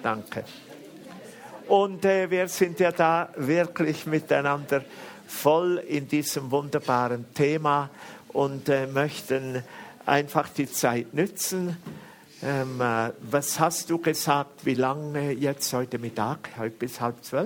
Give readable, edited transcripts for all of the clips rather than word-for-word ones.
Danke. Und wir sind ja da wirklich miteinander voll in diesem wunderbaren Thema und möchten einfach die Zeit nützen. Was hast du gesagt, wie lange jetzt heute Mittag? Heute bis 11:30?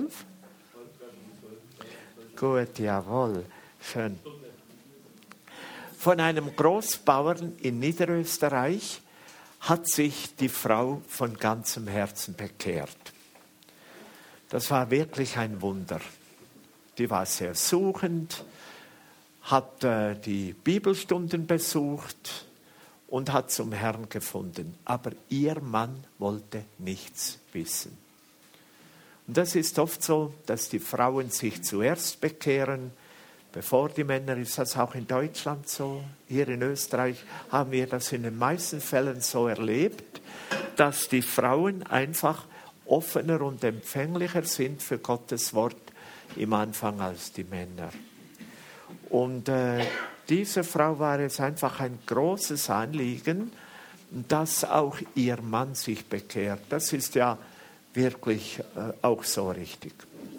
Gut, jawohl, schön. Von einem Großbauern in Niederösterreich hat sich die Frau von ganzem Herzen bekehrt. Das war wirklich ein Wunder. Die war sehr suchend, hat die Bibelstunden besucht und hat zum Herrn gefunden. Aber ihr Mann wollte nichts wissen. Und das ist oft so, dass die Frauen sich zuerst bekehren, bevor die Männer. Ist das auch in Deutschland so? Hier in Österreich haben wir das in den meisten Fällen so erlebt, dass die Frauen einfach offener und empfänglicher sind für Gottes Wort im Anfang als die Männer. Und dieser Frau war es einfach ein großes Anliegen, dass auch ihr Mann sich bekehrt. Das ist ja wirklich auch so richtig.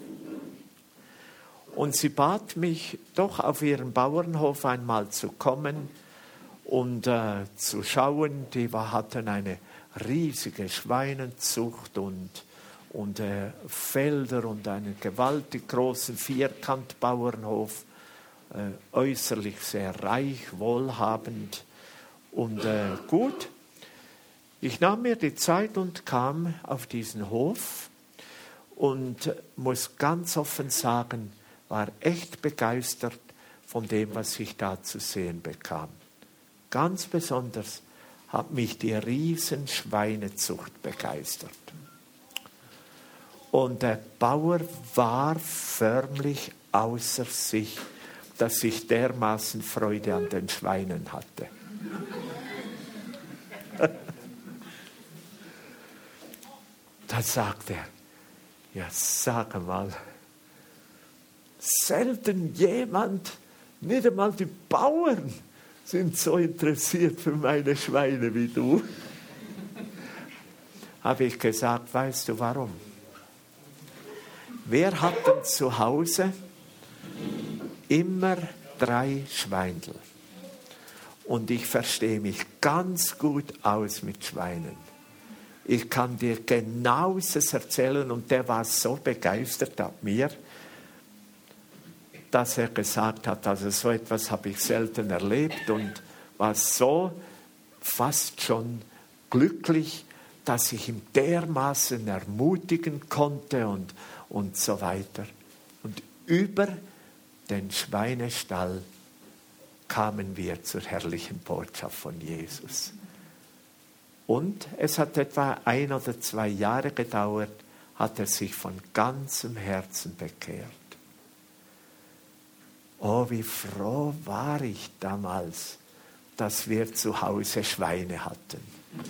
Und sie bat mich doch auf ihren Bauernhof einmal zu kommen und zu schauen. Die hatten eine riesige Schweinezucht und Felder und einen gewaltig großen Vierkantbauernhof, äußerlich sehr reich, wohlhabend und gut. Ich nahm mir die Zeit und kam auf diesen Hof und muss ganz offen sagen, war echt begeistert von dem, was ich da zu sehen bekam. Ganz besonders hat mich die Riesenschweinezucht begeistert. Und der Bauer war förmlich außer sich, dass ich dermaßen Freude an den Schweinen hatte. Da sagt er, ja sag mal, selten jemand, nicht einmal die Bauern sind so interessiert für meine Schweine wie du. Habe ich gesagt, weißt du warum? Wir hatten zu Hause immer 3 Schweindel. Und ich verstehe mich ganz gut aus mit Schweinen. Ich kann dir genaues erzählen und der war so begeistert ab mir, dass er gesagt hat, also so etwas habe ich selten erlebt und war so fast schon glücklich, dass ich ihn dermaßen ermutigen konnte und so weiter. Und über den Schweinestall kamen wir zur herrlichen Botschaft von Jesus. Und es hat etwa 1 oder 2 Jahre gedauert, hat er sich von ganzem Herzen bekehrt. Oh, wie froh war ich damals, dass wir zu Hause Schweine hatten.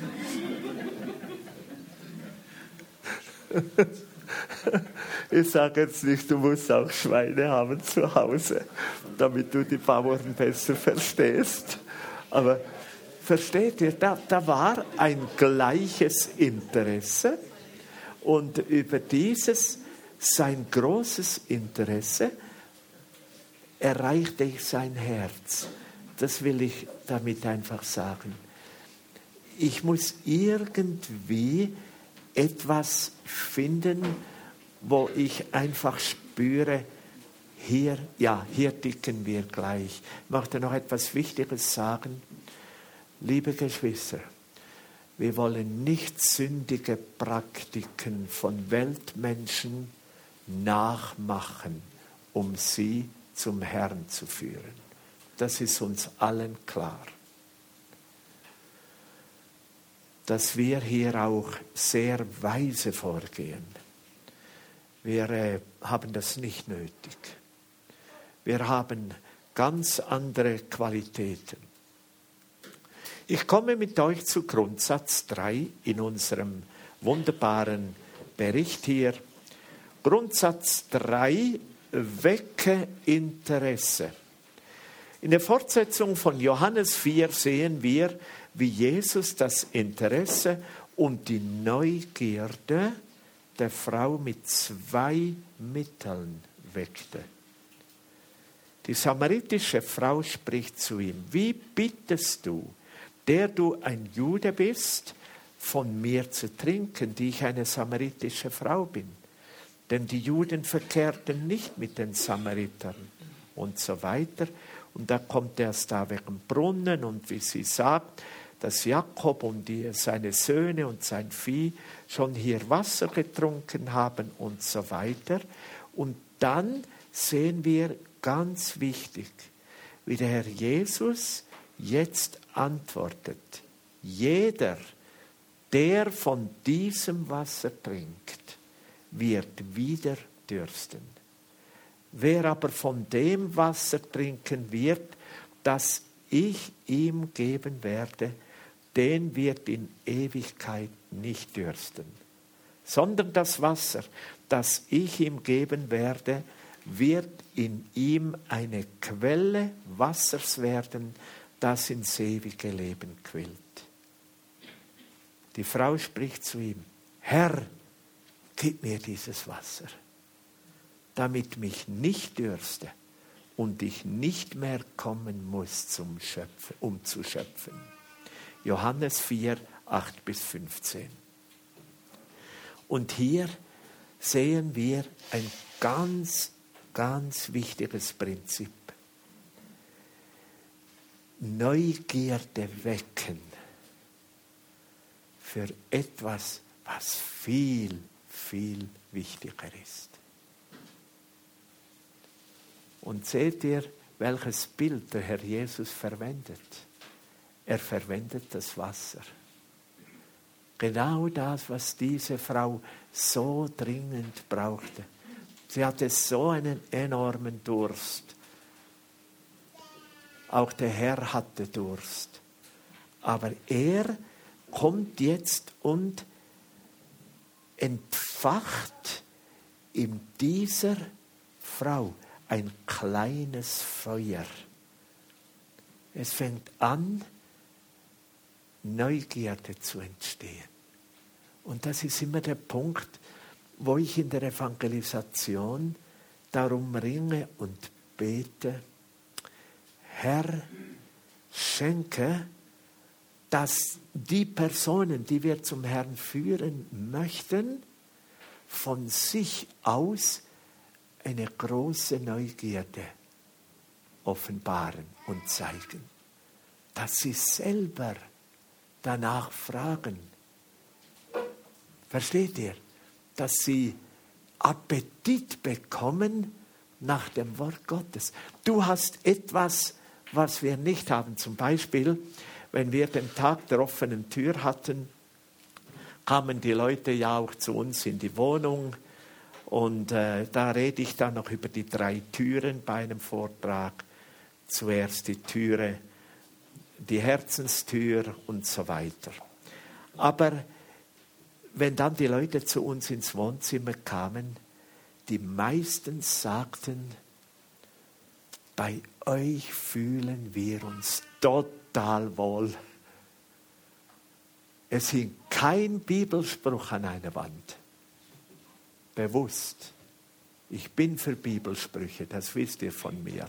Ich sage jetzt nicht, du musst auch Schweine haben zu Hause, damit du die Bauern besser verstehst. Aber versteht ihr, da war ein gleiches Interesse und über dieses, sein großes Interesse, erreichte ich sein Herz. Das will ich damit einfach sagen. Ich muss irgendwie etwas finden, wo ich einfach spüre, hier ticken wir gleich. Ich möchte noch etwas Wichtiges sagen. Liebe Geschwister, wir wollen nicht sündige Praktiken von Weltmenschen nachmachen, um sie zum Herrn zu führen. Das ist uns allen klar. Dass wir hier auch sehr weise vorgehen. Wir haben das nicht nötig. Wir haben ganz andere Qualitäten. Ich komme mit euch zu Grundsatz 3 in unserem wunderbaren Bericht hier. Grundsatz 3, wecke Interesse. In der Fortsetzung von Johannes 4 sehen wir, wie Jesus das Interesse und die Neugierde der Frau mit 2 Mitteln weckte. Die samaritische Frau spricht zu ihm: Wie bittest du, der du ein Jude bist, von mir zu trinken, die ich eine samaritische Frau bin? Denn die Juden verkehrten nicht mit den Samaritern und so weiter. Und da kommt er erst da wegen Brunnen und wie sie sagt, dass Jakob und seine Söhne und sein Vieh schon hier Wasser getrunken haben und so weiter. Und dann sehen wir ganz wichtig, wie der Herr Jesus jetzt antwortet: Jeder, der von diesem Wasser trinkt, wird wieder dürsten. Wer aber von dem Wasser trinken wird, das ich ihm geben werde, den wird in Ewigkeit nicht dürsten, sondern das Wasser, das ich ihm geben werde, wird in ihm eine Quelle Wassers werden, das ins ewige Leben quillt. Die Frau spricht zu ihm: Herr, gib mir dieses Wasser, damit mich nicht dürste und ich nicht mehr kommen muss, um zu schöpfen. Johannes 4, 8-15. Und hier sehen wir ein ganz, ganz wichtiges Prinzip. Neugierde wecken für etwas, was viel, viel wichtiger ist. Und seht ihr, welches Bild der Herr Jesus verwendet? Er verwendet das Wasser. Genau das, was diese Frau so dringend brauchte. Sie hatte so einen enormen Durst. Auch der Herr hatte Durst. Aber er kommt jetzt und entfacht in dieser Frau ein kleines Feuer. Es fängt an, Neugierde zu entstehen. Und das ist immer der Punkt, wo ich in der Evangelisation darum ringe und bete: Herr, schenke, dass die Personen, die wir zum Herrn führen möchten, von sich aus eine große Neugierde offenbaren und zeigen. Dass sie selber danach fragen. Versteht ihr? Dass sie Appetit bekommen nach dem Wort Gottes. Du hast etwas, was wir nicht haben. Zum Beispiel, wenn wir den Tag der offenen Tür hatten, kamen die Leute ja auch zu uns in die Wohnung. Und da rede ich dann noch über die 3 Türen bei einem Vortrag. Zuerst die Türe, die Herzenstür und so weiter. Aber wenn dann die Leute zu uns ins Wohnzimmer kamen, die meisten sagten: Bei euch fühlen wir uns total wohl. Es hing kein Bibelspruch an einer Wand. Bewusst. Ich bin für Bibelsprüche, das wisst ihr von mir.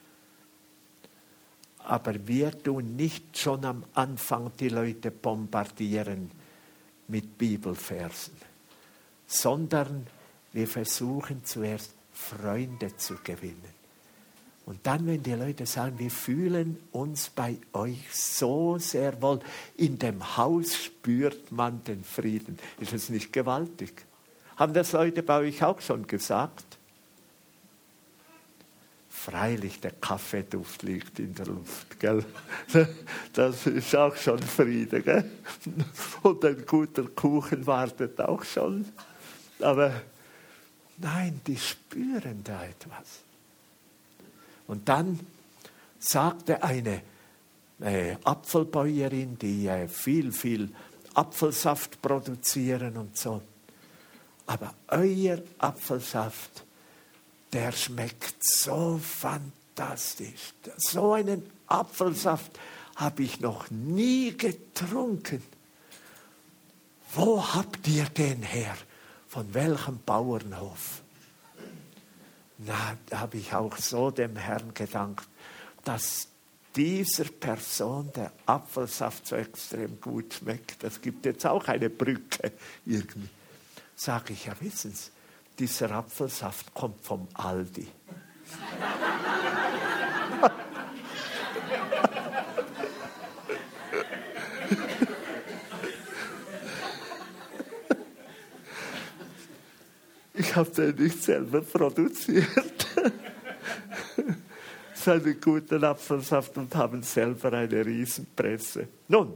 Aber wir tun nicht schon am Anfang die Leute bombardieren mit Bibelversen, sondern wir versuchen zuerst Freunde zu gewinnen. Und dann, wenn die Leute sagen, wir fühlen uns bei euch so sehr wohl, in dem Haus spürt man den Frieden. Ist es nicht gewaltig? Haben das Leute bei euch auch schon gesagt? Freilich, der Kaffeeduft liegt in der Luft, gell? Das ist auch schon Friede, gell? Und ein guter Kuchen wartet auch schon. Aber nein, die spüren da etwas. Und dann sagte eine Apfelbäuerin, die viel Apfelsaft produzieren und so: Aber euer Apfelsaft, der schmeckt so fantastisch. So einen Apfelsaft habe ich noch nie getrunken. wo habt ihr den her? Von welchem Bauernhof? Na, da habe ich auch so dem Herrn gedankt, dass dieser Person der Apfelsaft so extrem gut schmeckt. Das gibt jetzt auch eine Brücke irgendwie. Sage ich, ja wissen Sie, dieser Apfelsaft kommt vom Aldi. Ich habe den nicht selber produziert. Seinen guten Apfelsaft und haben selber eine Riesenpresse. Nun,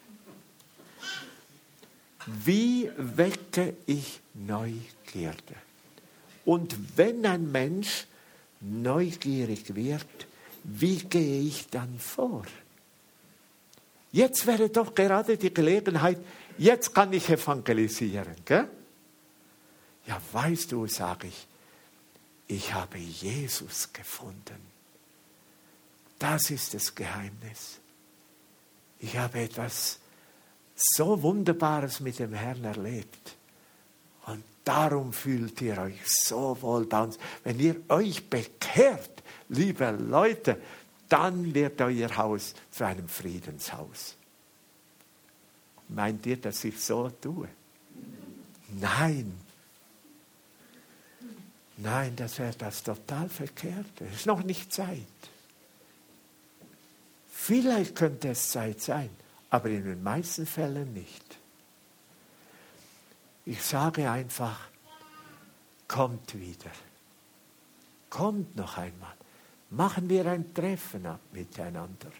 wie wecke ich Neugierde? Und wenn ein Mensch neugierig wird, wie gehe ich dann vor? Jetzt wäre doch gerade die Gelegenheit, jetzt kann ich evangelisieren, gell? Ja, weißt du, sage ich habe Jesus gefunden. Das ist das Geheimnis. Ich habe etwas so Wunderbares mit dem Herrn erlebt. Und darum fühlt ihr euch so wohl bei uns. Wenn ihr euch bekehrt, liebe Leute, dann wird euer Haus zu einem Friedenshaus. Meint ihr, dass ich so tue? Nein. Nein, das wäre das total Verkehrte. Es ist noch nicht Zeit. Vielleicht könnte es Zeit sein, aber in den meisten Fällen nicht. Ich sage einfach, kommt wieder. Kommt noch einmal. Machen wir ein Treffen miteinander.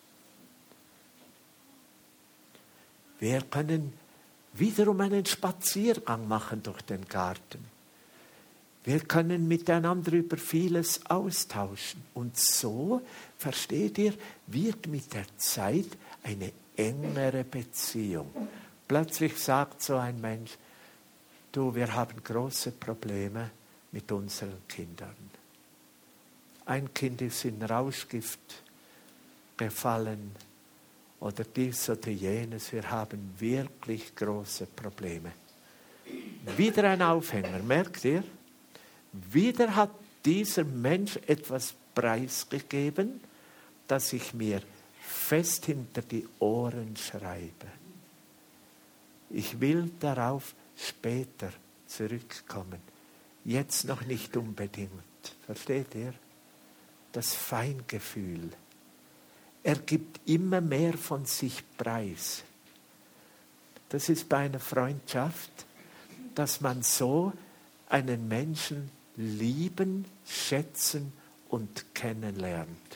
Wir können wiederum einen Spaziergang machen durch den Garten. Wir können miteinander über vieles austauschen. Und so, versteht ihr, wird mit der Zeit eine engere Beziehung. Plötzlich sagt so ein Mensch, du, wir haben große Probleme mit unseren Kindern. Ein Kind ist in Rauschgift gefallen oder dies oder jenes. Wir haben wirklich große Probleme. Wieder ein Aufhänger, merkt ihr? Wieder hat dieser Mensch etwas preisgegeben, das ich mir fest hinter die Ohren schreibe. Ich will darauf später zurückkommen. Jetzt noch nicht unbedingt. Versteht ihr? Das Feingefühl. Er gibt immer mehr von sich preis. Das ist bei einer Freundschaft, dass man so einen Menschen lieben, schätzen und kennenlernt.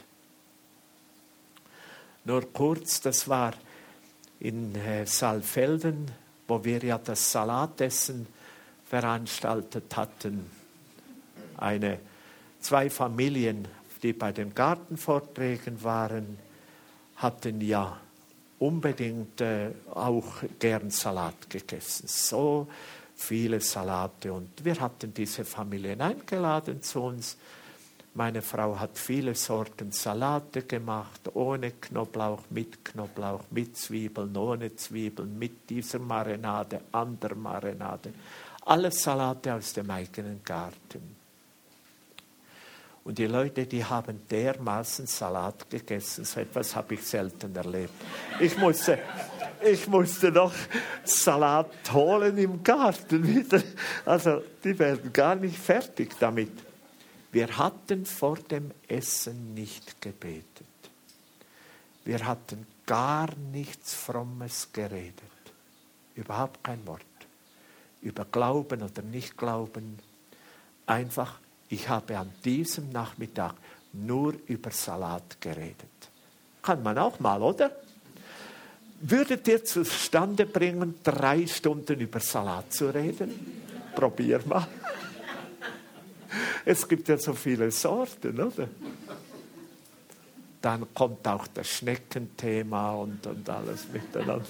Nur kurz, das war in Saalfelden, wo wir ja das Salatessen veranstaltet hatten. Zwei Familien, die bei den Gartenvorträgen waren, hatten ja unbedingt auch gern Salat gegessen. So viele Salate. Und wir hatten diese Familien eingeladen zu uns. Meine Frau hat viele Sorten Salate gemacht, ohne Knoblauch, mit Zwiebeln, ohne Zwiebeln, mit dieser Marinade, anderer Marinade. Alles Salate aus dem eigenen Garten. Und die Leute, die haben dermaßen Salat gegessen, so etwas habe ich selten erlebt. Ich musste noch Salat holen im Garten wieder. Also die werden gar nicht fertig damit. Wir hatten vor dem Essen nicht gebetet. Wir hatten gar nichts Frommes geredet. Überhaupt kein Wort. Über Glauben oder Nicht-Glauben. Einfach, ich habe an diesem Nachmittag nur über Salat geredet. Kann man auch mal, oder? Würdet ihr zustande bringen, 3 Stunden über Salat zu reden? Probier mal. Es gibt ja so viele Sorten, oder? Dann kommt auch das Schneckenthema und alles miteinander.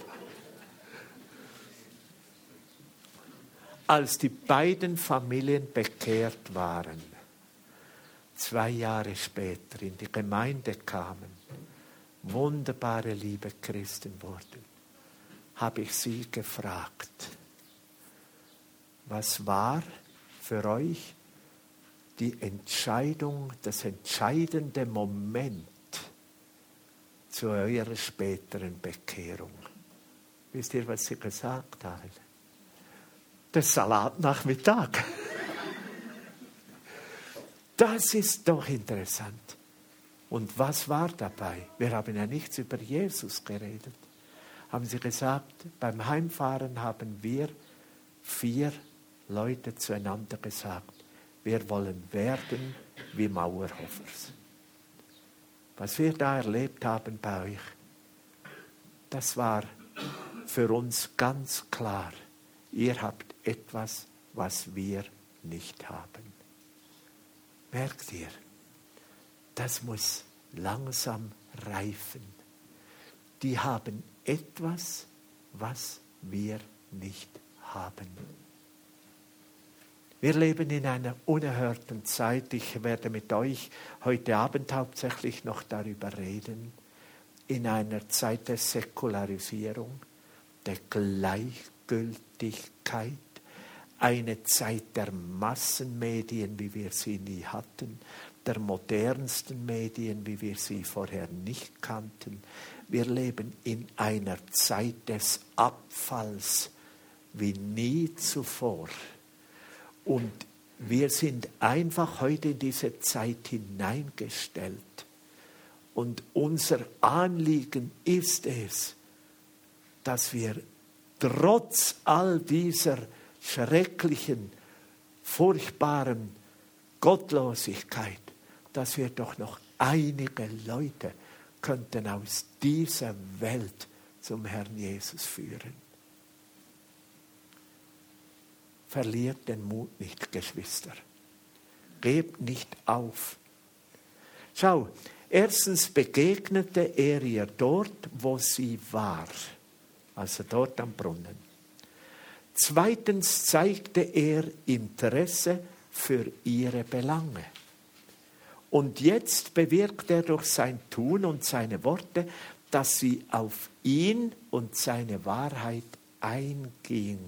Als die beiden Familien bekehrt waren, 2 Jahre später in die Gemeinde kamen, wunderbare, liebe Christen wurden, habe ich sie gefragt, was war für euch die Entscheidung, das entscheidende Moment zu eurer späteren Bekehrung? Wisst ihr, was sie gesagt haben? Der Salatnachmittag. Das ist doch interessant. Und was war dabei? Wir haben ja nichts über Jesus geredet. Haben sie gesagt, beim Heimfahren haben wir 4 Leute zueinander gesagt, wir wollen werden wie Mauerhofers. Was wir da erlebt haben bei euch, das war für uns ganz klar. Ihr habt etwas, was wir nicht haben. Merkt ihr? Das muss langsam reifen. Die haben etwas, was wir nicht haben. Wir leben in einer unerhörten Zeit. Ich werde mit euch heute Abend hauptsächlich noch darüber reden. In einer Zeit der Säkularisierung, der Gleichgültigkeit, eine Zeit der Massenmedien, wie wir sie nie hatten, der modernsten Medien, wie wir sie vorher nicht kannten. Wir leben in einer Zeit des Abfalls wie nie zuvor. Und wir sind einfach heute in diese Zeit hineingestellt. Und unser Anliegen ist es, dass wir trotz all dieser schrecklichen, furchtbaren Gottlosigkeit, dass wir doch noch einige Leute könnten aus dieser Welt zum Herrn Jesus führen. Verliert den Mut nicht, Geschwister. Gebt nicht auf. Schau, erstens begegnete er ihr dort, wo sie war, also dort am Brunnen. Zweitens zeigte er Interesse für ihre Belange. Und jetzt bewirkt er durch sein Tun und seine Worte, dass sie auf ihn und seine Wahrheit einging.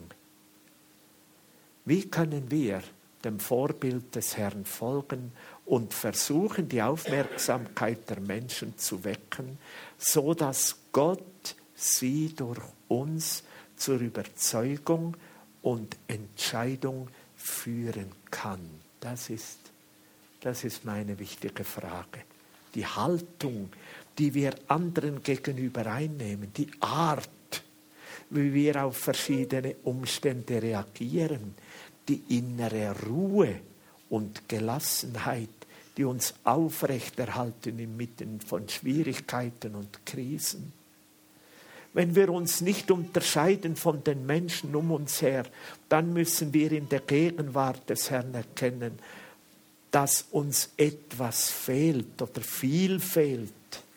Wie können wir dem Vorbild des Herrn folgen und versuchen, die Aufmerksamkeit der Menschen zu wecken, so dass Gott sie durch uns zur Überzeugung und Entscheidung führen kann? Das ist meine wichtige Frage. Die Haltung, die wir anderen gegenüber einnehmen, die Art, wie wir auf verschiedene Umstände reagieren, die innere Ruhe und Gelassenheit, die uns aufrechterhalten inmitten von Schwierigkeiten und Krisen. Wenn wir uns nicht unterscheiden von den Menschen um uns her, dann müssen wir in der Gegenwart des Herrn erkennen, dass uns etwas fehlt oder viel fehlt.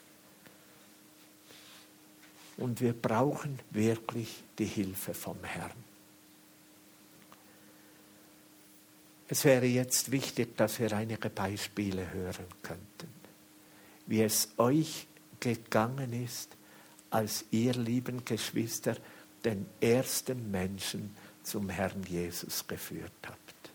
Und wir brauchen wirklich die Hilfe vom Herrn. Es wäre jetzt wichtig, dass wir einige Beispiele hören könnten, wie es euch gegangen ist, als ihr, lieben Geschwister, den ersten Menschen zum Herrn Jesus geführt habt.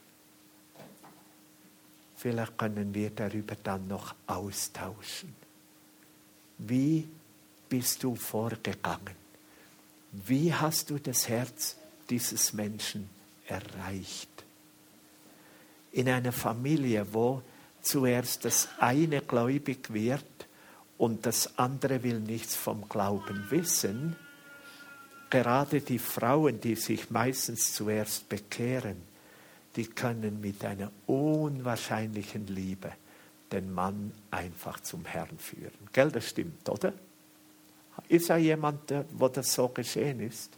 Vielleicht können wir darüber dann noch austauschen. Wie bist du vorgegangen? Wie hast du das Herz dieses Menschen erreicht? In einer Familie, wo zuerst das eine gläubig wird und das andere will nichts vom Glauben wissen, gerade die Frauen, die sich meistens zuerst bekehren, die können mit einer unwahrscheinlichen Liebe den Mann einfach zum Herrn führen. Gell, das stimmt, oder? Ist da jemand, wo das so geschehen ist?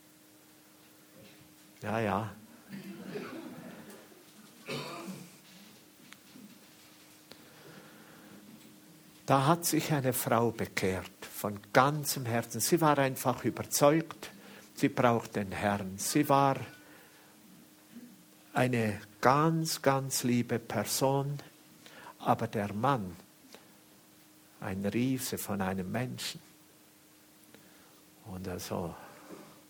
Ja. Da hat sich eine Frau bekehrt, von ganzem Herzen. Sie war einfach überzeugt, sie braucht den Herrn. Sie war eine ganz, ganz liebe Person, aber der Mann, ein Riese von einem Menschen. Und also,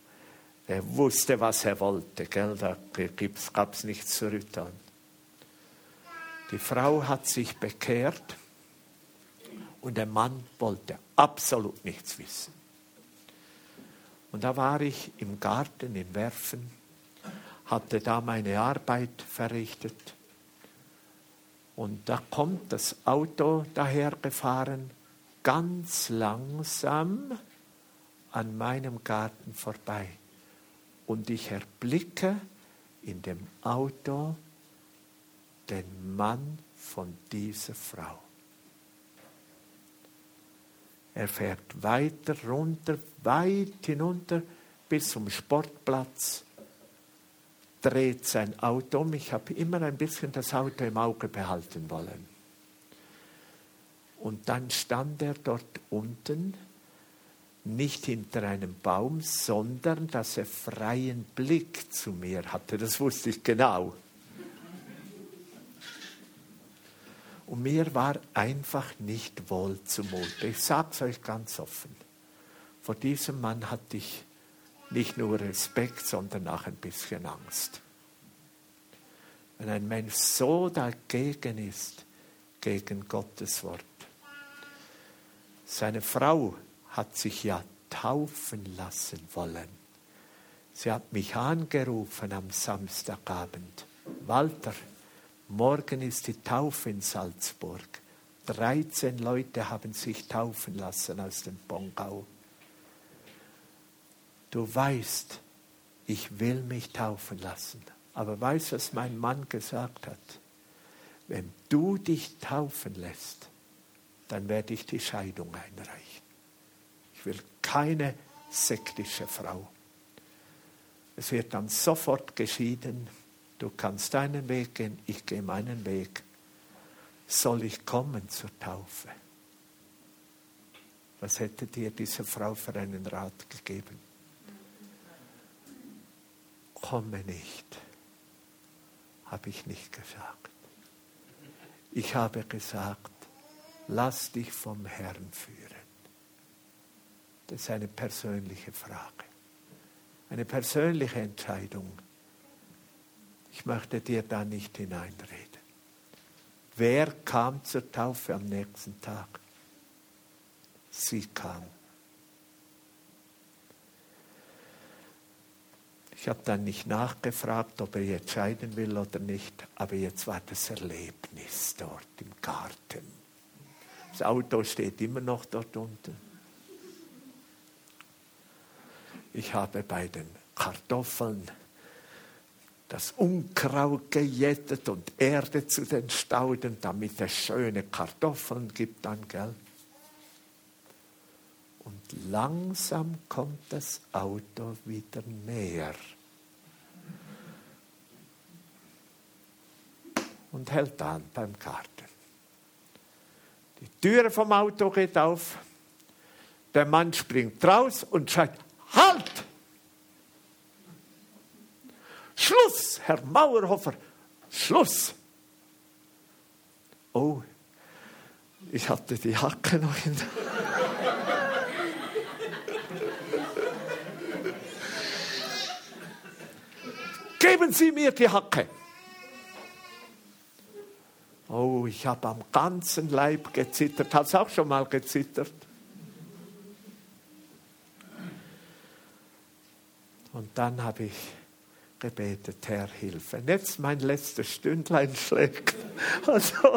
Er wusste, was er wollte, gell? Da gab es nichts zu rütteln. Die Frau hat sich bekehrt und der Mann wollte absolut nichts wissen. Und da war ich im Garten in Werfen, hatte da meine Arbeit verrichtet. Und da kommt das Auto dahergefahren, ganz langsam an meinem Garten vorbei. Und ich erblicke in dem Auto den Mann von dieser Frau. Er fährt weiter runter, weit hinunter bis zum Sportplatz, dreht sein Auto um. Ich habe immer ein bisschen das Auto im Auge behalten wollen. Und dann stand er dort unten, nicht hinter einem Baum, sondern dass er freien Blick zu mir hatte. Das wusste ich genau. Und mir war einfach nicht wohl zumute. Ich sage es euch ganz offen. Vor diesem Mann hatte ich nicht nur Respekt, sondern auch ein bisschen Angst. Wenn ein Mensch so dagegen ist, gegen Gottes Wort. Seine Frau hat sich ja taufen lassen wollen. Sie hat mich angerufen am Samstagabend. Walter, morgen ist die Taufe in Salzburg. 13 Leute haben sich taufen lassen aus dem Pongau. Du weißt, ich will mich taufen lassen. Aber weißt du, was mein Mann gesagt hat? Wenn du dich taufen lässt, dann werde ich die Scheidung einreichen. Ich will keine sektische Frau. Es wird dann sofort geschieden. Du kannst deinen Weg gehen, ich gehe meinen Weg. Soll ich kommen zur Taufe? Was hätte dir diese Frau für einen Rat gegeben? Komme nicht, habe ich nicht gesagt. Ich habe gesagt, lass dich vom Herrn führen. Das ist eine persönliche Frage, eine persönliche Entscheidung. Ich möchte dir da nicht hineinreden. Wer kam zur Taufe am nächsten Tag? Sie kam. Ich habe dann nicht nachgefragt, ob er jetzt scheiden will oder nicht, aber jetzt war das Erlebnis dort im Garten. Das Auto steht immer noch dort unten. Ich habe bei den Kartoffeln das Unkraut gejätet und Erde zu den Stauden, damit es schöne Kartoffeln gibt dann, gell? Und langsam kommt das Auto wieder näher. Und hält an beim Garten. Die Türe vom Auto geht auf. Der Mann springt raus und schreit, halt! Schluss, Herr Mauerhofer, Schluss! Oh, ich hatte die Hacke noch in der... Geben Sie mir die Hacke! Oh, ich habe am ganzen Leib gezittert. Hast du auch schon mal gezittert? Und dann habe ich gebetet, Herr, hilf. Wenn jetzt mein letztes Stündlein schlägt, also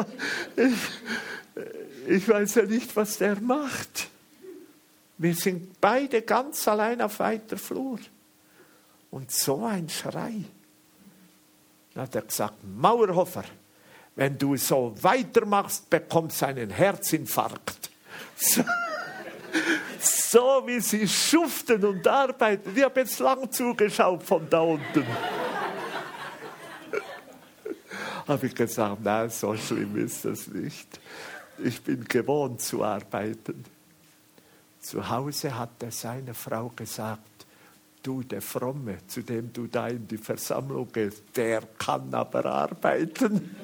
ich weiß ja nicht, was der macht. Wir sind beide ganz allein auf weiter Flur. Und so ein Schrei. Dann hat er gesagt, Mauerhofer, wenn du so weitermachst, bekommst du einen Herzinfarkt. So wie sie schuften und arbeiten. Ich habe jetzt lang zugeschaut von da unten. Habe ich gesagt, nein, so schlimm ist das nicht. Ich bin gewohnt zu arbeiten. Zu Hause hat er seiner Frau gesagt, du, der Fromme, zu dem du da in die Versammlung gehst, der kann aber arbeiten.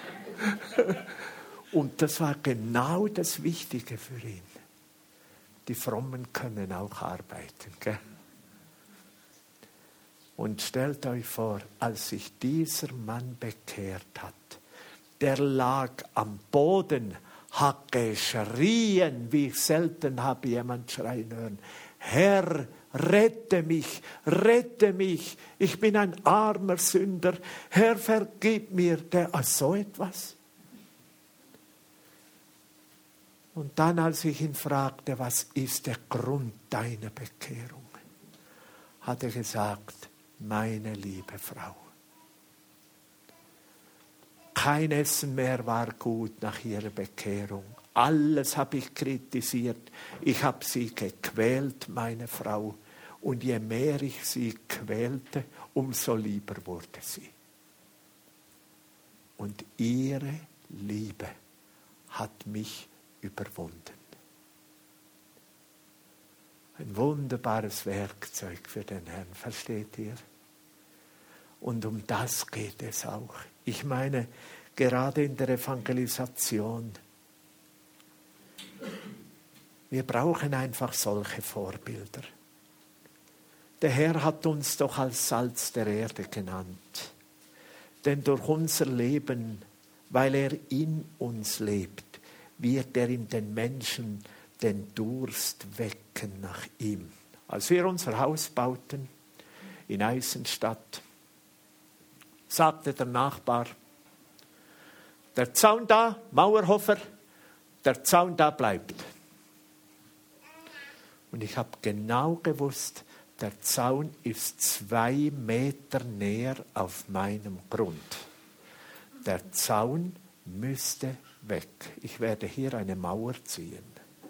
Und das war genau das Wichtige für ihn. Die Frommen können auch arbeiten. Gell? Und stellt euch vor, als sich dieser Mann bekehrt hat, der lag am Boden, hat geschrien, wie ich selten habe jemand schreien hören. Herr, rette mich, ich bin ein armer Sünder. Herr, vergib mir. So etwas. Und dann, als ich ihn fragte, was ist der Grund deiner Bekehrung, hat er gesagt, meine liebe Frau. Kein Essen mehr war gut nach ihrer Bekehrung. Alles habe ich kritisiert. Ich habe sie gequält, meine Frau. Und je mehr ich sie quälte, umso lieber wurde sie. Und ihre Liebe hat mich überwunden. Ein wunderbares Werkzeug für den Herrn, versteht ihr? Und um das geht es auch. Ich meine, gerade in der Evangelisation, wir brauchen einfach solche Vorbilder. Der Herr hat uns doch als Salz der Erde genannt. Denn durch unser Leben, weil er in uns lebt, wird er in den Menschen den Durst wecken nach ihm. Als wir unser Haus bauten in Eisenstadt, sagte der Nachbar, der Zaun da, Mauerhofer, der Zaun da bleibt. Und ich habe genau gewusst, der Zaun ist 2 Meter näher auf meinem Grund. Der Zaun müsste weg. Ich werde hier eine Mauer ziehen.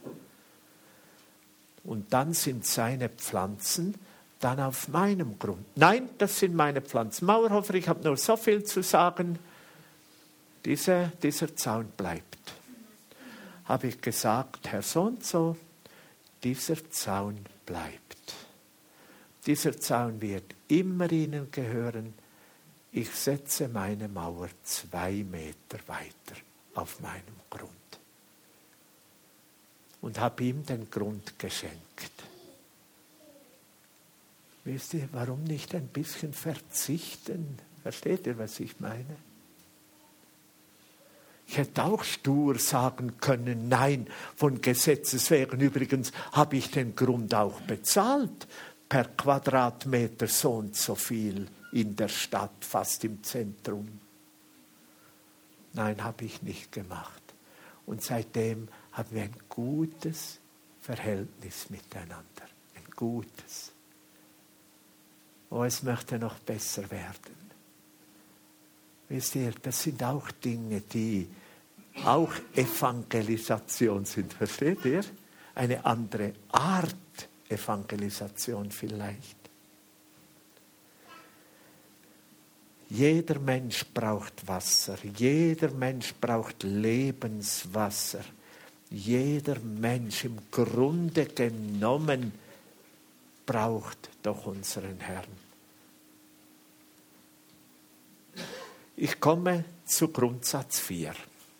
Und dann sind seine Pflanzen dann auf meinem Grund. Nein, das sind meine Pflanzen. Mauerhofer, ich habe nur so viel zu sagen. Dieser Zaun bleibt. Habe ich gesagt, Herr so und so, dieser Zaun bleibt. Dieser Zaun wird immer Ihnen gehören. Ich setze meine Mauer 2 Meter weiter auf meinem Grund. Und habe ihm den Grund geschenkt. Wisst ihr, warum nicht ein bisschen verzichten? Versteht ihr, was ich meine? Ich hätte auch stur sagen können, nein, von Gesetzes wegen übrigens habe ich den Grund auch bezahlt. Per Quadratmeter so und so viel in der Stadt, fast im Zentrum. Nein, habe ich nicht gemacht. Und seitdem haben wir ein gutes Verhältnis miteinander. Ein gutes. Oh, es möchte noch besser werden. Wisst ihr, das sind auch Dinge, die auch Evangelisation sind. Versteht ihr? Eine andere Art Evangelisation vielleicht. Jeder Mensch braucht Wasser. Jeder Mensch braucht Lebenswasser. Jeder Mensch im Grunde genommen braucht doch unseren Herrn. Ich komme zu Grundsatz 4.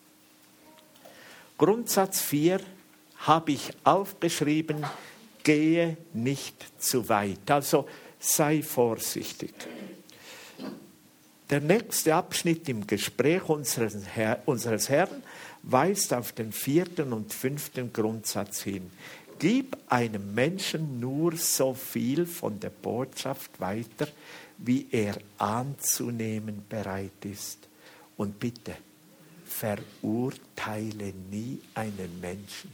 Grundsatz 4 habe ich aufgeschrieben, gehe nicht zu weit. Also sei vorsichtig. Der nächste Abschnitt im Gespräch unseres Herrn weist auf den 4. und 5. Grundsatz hin. Gib einem Menschen nur so viel von der Botschaft weiter, wie er anzunehmen bereit ist. Und bitte, verurteile nie einen Menschen.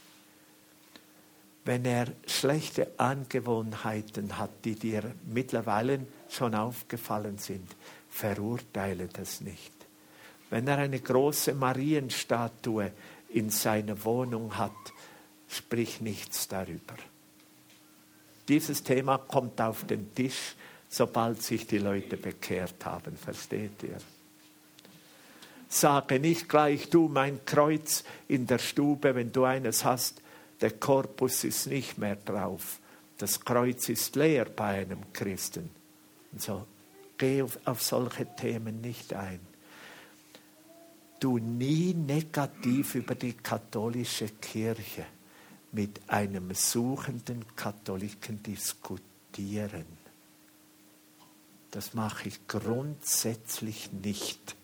Wenn er schlechte Angewohnheiten hat, die dir mittlerweile schon aufgefallen sind, verurteile das nicht. Wenn er eine große Marienstatue in seiner Wohnung hat, sprich nichts darüber. Dieses Thema kommt auf den Tisch, sobald sich die Leute bekehrt haben, versteht ihr? Sage nicht gleich, du, mein Kreuz in der Stube, wenn du eines hast, der Korpus ist nicht mehr drauf. Das Kreuz ist leer bei einem Christen. Und so, geh auf solche Themen nicht ein. Du nie negativ über die katholische Kirche mit einem suchenden Katholiken diskutieren. Das mache ich grundsätzlich nicht.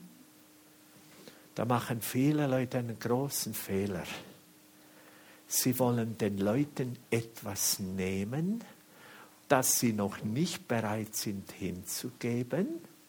Da machen viele Leute einen großen Fehler. Sie wollen den Leuten etwas nehmen, das sie noch nicht bereit sind hinzugeben.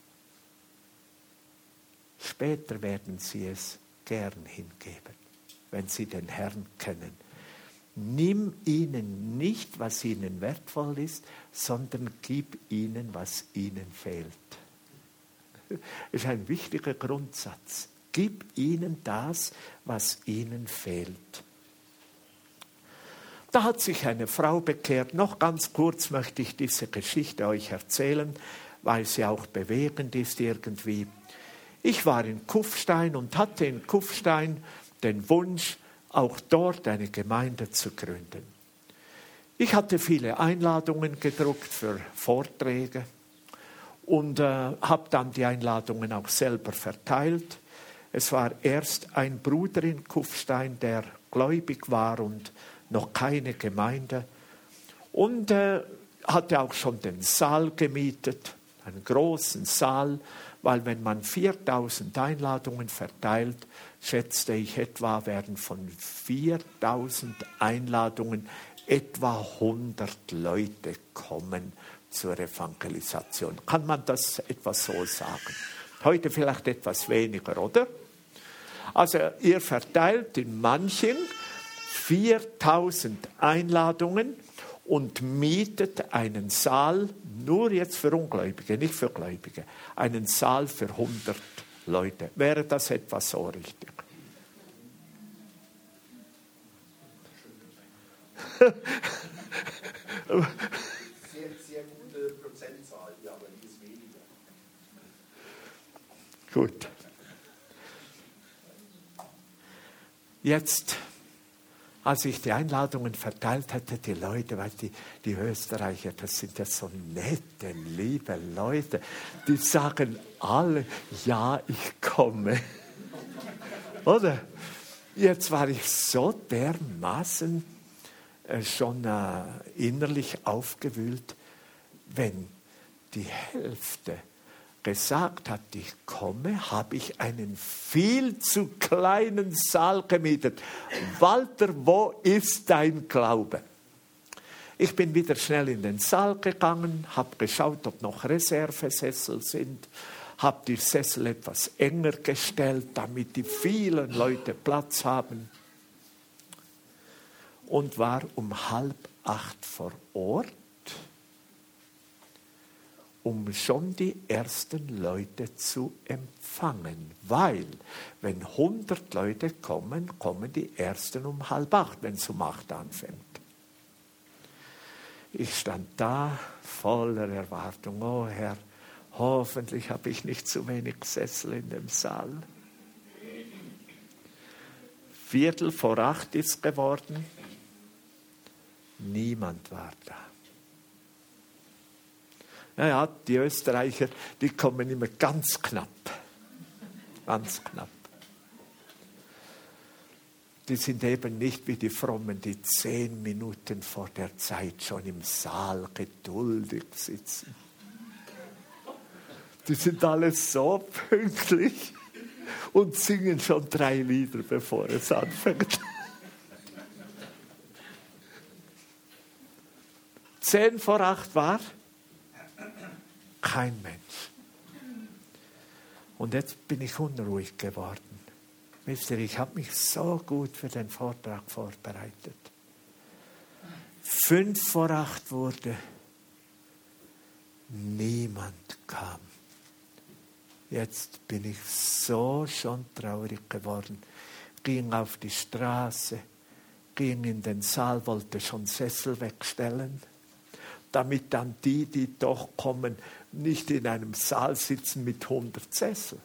Später werden sie es gern hingeben, wenn sie den Herrn kennen. Nimm ihnen nicht, was ihnen wertvoll ist, sondern gib ihnen, was ihnen fehlt. Das ist ein wichtiger Grundsatz. Gib ihnen das, was ihnen fehlt. Da hat sich eine Frau bekehrt. Noch ganz kurz möchte ich diese Geschichte euch erzählen, weil sie auch bewegend ist irgendwie. Ich war in Kufstein und hatte in Kufstein den Wunsch, auch dort eine Gemeinde zu gründen. Ich hatte viele Einladungen gedruckt für Vorträge und habe dann die Einladungen auch selber verteilt. Es war erst ein Bruder in Kufstein, der gläubig war und noch keine Gemeinde und hatte auch schon den Saal gemietet, einen großen Saal, weil wenn man 4000 Einladungen verteilt, schätzte ich etwa, werden von 4000 Einladungen etwa 100 Leute kommen zur Evangelisation. Kann man das etwa so sagen? Heute vielleicht etwas weniger, oder? Also ihr verteilt in manchen 4000 Einladungen und mietet einen Saal, nur jetzt für Ungläubige, nicht für Gläubige, einen Saal für 100 Leute. Wäre das etwa so richtig? Sehr, sehr gute Prozentzahl, ja, aber die ist weniger. Gut. Jetzt, als ich die Einladungen verteilt hatte, die Leute, weil die Österreicher, das sind ja so nette, liebe Leute, die sagen alle, ja, ich komme. Oder? Jetzt war ich so dermaßen schon innerlich aufgewühlt, wenn die Hälfte gesagt hat, ich komme, habe ich einen viel zu kleinen Saal gemietet. Walter, wo ist dein Glaube? Ich bin wieder schnell in den Saal gegangen, habe geschaut, ob noch Reservesessel sind, habe die Sessel etwas enger gestellt, damit die vielen Leute Platz haben und war um 7:30 vor Ort, um schon die ersten Leute zu empfangen. Weil, wenn 100 Leute kommen, kommen die ersten um 7:30, wenn es um 8 anfängt. Ich stand da voller Erwartung. Oh Herr, hoffentlich habe ich nicht zu wenig Sessel in dem Saal. 7:45 ist geworden. Niemand war da. Naja, die Österreicher, die kommen immer ganz knapp. Ganz knapp. Die sind eben nicht wie die Frommen, die 10 Minuten vor der Zeit schon im Saal geduldig sitzen. Die sind alle so pünktlich und singen schon 3 Lieder, bevor es anfängt. 7:10 war kein Mensch. Und jetzt bin ich unruhig geworden. Wisst ihr, ich habe mich so gut für den Vortrag vorbereitet. 7:05 wurde, niemand kam. Jetzt bin ich so schon traurig geworden. Ging auf die Straße, ging in den Saal, wollte schon Sessel wegstellen, damit dann die doch kommen, nicht in einem Saal sitzen mit 100 Sesseln.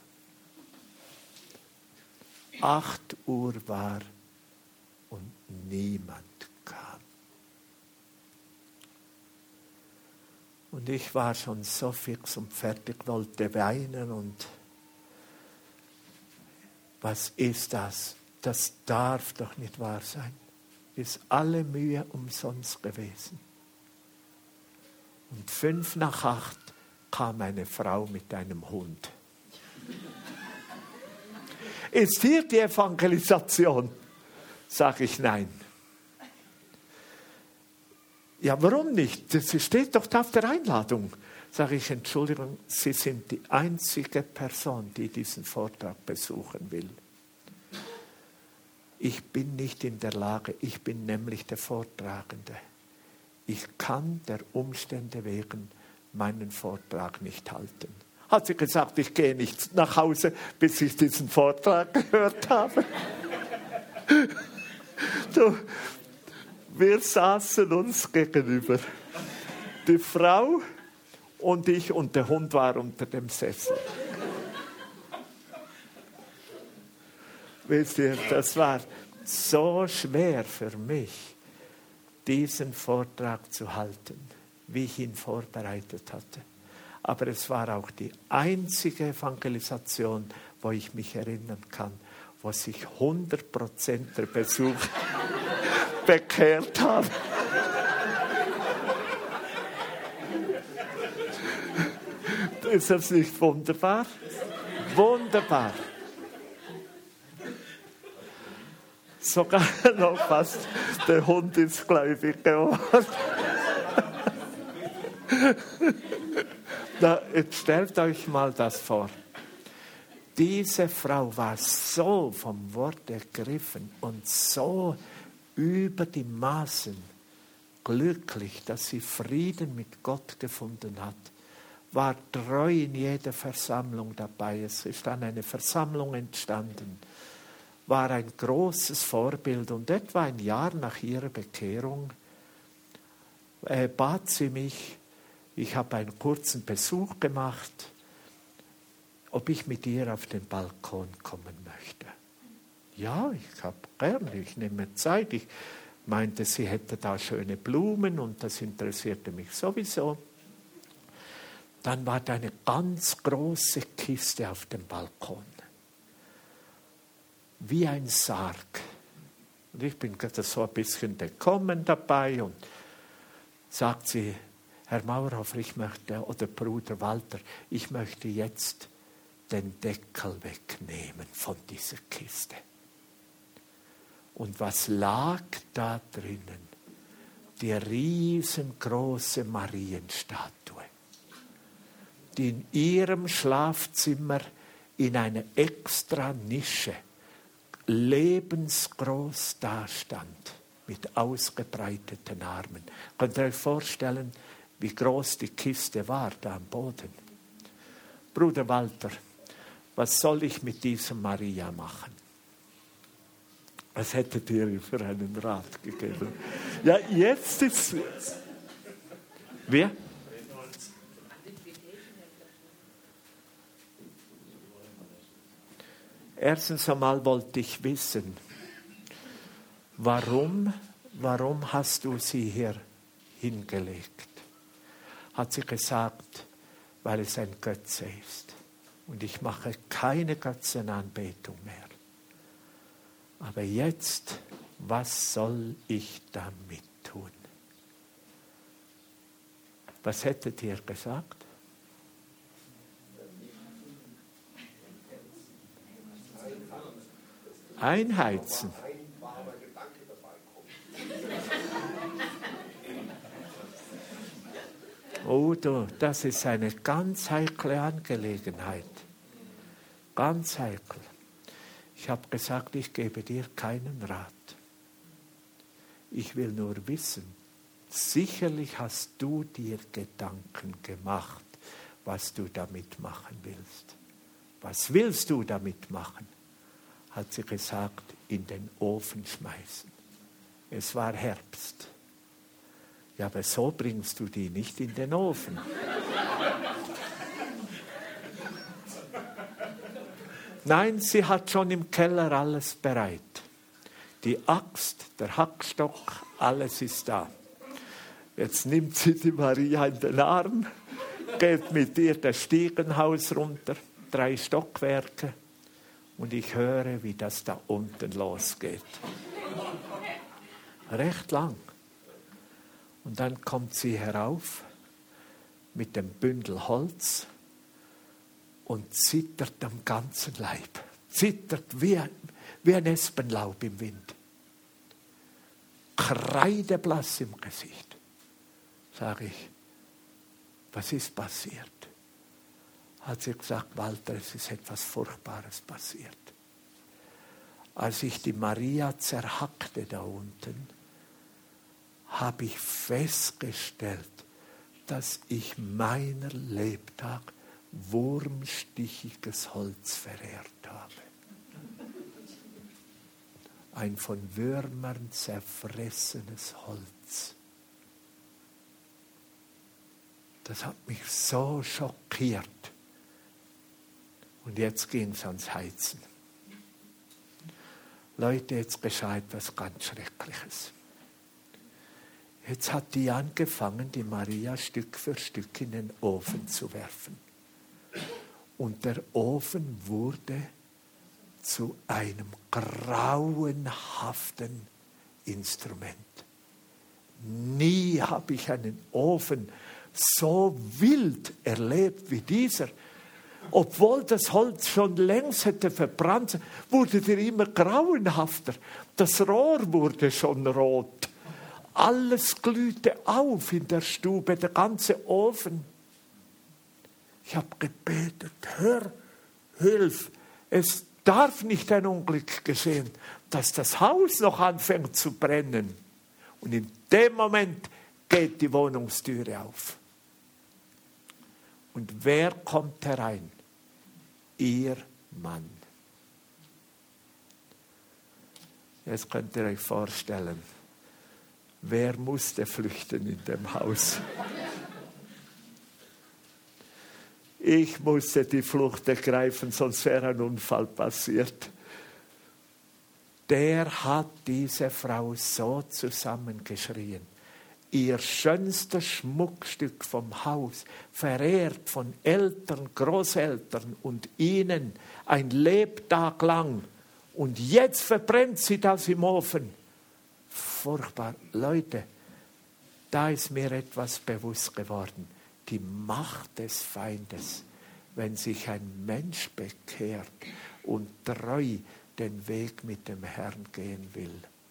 8 Uhr war und niemand kam. Und ich war schon so fix und fertig, wollte weinen und was ist das? Das darf doch nicht wahr sein. Ist alle Mühe umsonst gewesen. Und 7:05 kam eine Frau mit einem Hund. Ist hier die Evangelisation? Sage ich nein. Ja, warum nicht? Das steht doch da auf der Einladung. Sage ich, Entschuldigung, Sie sind die einzige Person, die diesen Vortrag besuchen will. Ich bin nicht in der Lage, ich bin nämlich der Vortragende. Ich kann der Umstände wegen meinen Vortrag nicht halten. Hat sie gesagt, ich gehe nicht nach Hause, bis ich diesen Vortrag gehört habe. Wir saßen uns gegenüber. Die Frau und ich und der Hund war unter dem Sessel. Wisst ihr, das war so schwer für mich, diesen Vortrag zu halten, wie ich ihn vorbereitet hatte. Aber es war auch die einzige Evangelisation, wo ich mich erinnern kann, wo sich 100% der Besucher bekehrt haben. Ist das nicht wunderbar? Wunderbar. Sogar noch fast der Hund ist gläubig geworden. Jetzt stellt euch mal das vor. Diese Frau war so vom Wort ergriffen und so über die Maßen glücklich, dass sie Frieden mit Gott gefunden hat. War treu in jeder Versammlung dabei. Es ist dann eine Versammlung entstanden. War ein großes Vorbild. Und etwa ein Jahr nach ihrer Bekehrung bat sie mich, ich habe einen kurzen Besuch gemacht, ob ich mit ihr auf den Balkon kommen möchte. Ja, ich habe gerne, ich nehme Zeit. Ich meinte, sie hätte da schöne Blumen und das interessierte mich sowieso. Dann war da eine ganz große Kiste auf dem Balkon. Wie ein Sarg. Und ich bin gerade so ein bisschen bekommen dabei und sagt sie, Herr Maurhofer, ich möchte, oder Bruder Walter, ich möchte jetzt den Deckel wegnehmen von dieser Kiste. Und was lag da drinnen? Die riesengroße Marienstatue, die in ihrem Schlafzimmer in einer extra Nische lebensgroß dastand, mit ausgebreiteten Armen. Könnt ihr euch vorstellen, wie groß die Kiste war da am Boden? Bruder Walter, was soll ich mit dieser Maria machen? Was hättet ihr für einen Rat gegeben? Ja, jetzt ist... Wer? Erstens einmal wollte ich wissen, warum hast du sie hier hingelegt? Hat sie gesagt, weil es ein Götze ist. Und ich mache keine Götzenanbetung mehr. Aber jetzt, was soll ich damit tun? Was hättet ihr gesagt? Einheizen. Oh du, das ist eine ganz heikle Angelegenheit. Ganz heikel. Ich habe gesagt, ich gebe dir keinen Rat. Ich will nur wissen, sicherlich hast du dir Gedanken gemacht, was du damit machen willst. Was willst du damit machen? Hat sie gesagt, in den Ofen schmeißen. Es war Herbst. Ja, aber so bringst du die nicht in den Ofen. Nein, sie hat schon im Keller alles bereit. Die Axt, der Hackstock, alles ist da. Jetzt nimmt sie die Maria in den Arm, geht mit ihr das Stiegenhaus runter, 3 Stockwerke. Und ich höre, wie das da unten losgeht. Recht lang. Und dann kommt sie herauf, mit dem Bündel Holz und zittert am ganzen Leib. Zittert wie ein Espenlaub im Wind. Kreideblass im Gesicht. Sage ich, was ist passiert? Hat sie gesagt, Walter, es ist etwas Furchtbares passiert. Als ich die Maria zerhackte da unten, habe ich festgestellt, dass ich meiner Lebtag wurmstichiges Holz verehrt habe. Ein von Würmern zerfressenes Holz. Das hat mich so schockiert. Und jetzt ging es ans Heizen. Leute, jetzt geschah etwas ganz Schreckliches. Jetzt hat die angefangen, die Maria Stück für Stück in den Ofen zu werfen. Und der Ofen wurde zu einem grauenhaften Instrument. Nie habe ich einen Ofen so wild erlebt wie dieser. Obwohl das Holz schon längst hätte verbrannt, wurde der immer grauenhafter. Das Rohr wurde schon rot. Alles glühte auf in der Stube, der ganze Ofen. Ich habe gebetet, Herr, hilf, es darf nicht ein Unglück geschehen, dass das Haus noch anfängt zu brennen. Und in dem Moment geht die Wohnungstüre auf. Und wer kommt herein? Ihr Mann. Jetzt könnt ihr euch vorstellen, wer musste flüchten in dem Haus? Ich musste die Flucht ergreifen, sonst wäre ein Unfall passiert. Der hat diese Frau so zusammengeschrien. Ihr schönstes Schmuckstück vom Haus, verehrt von Eltern, Großeltern und ihnen ein Lebtag lang. Und jetzt verbrennt sie das im Ofen. Furchtbar. Leute, da ist mir etwas bewusst geworden. Die Macht des Feindes, wenn sich ein Mensch bekehrt und treu den Weg mit dem Herrn gehen will.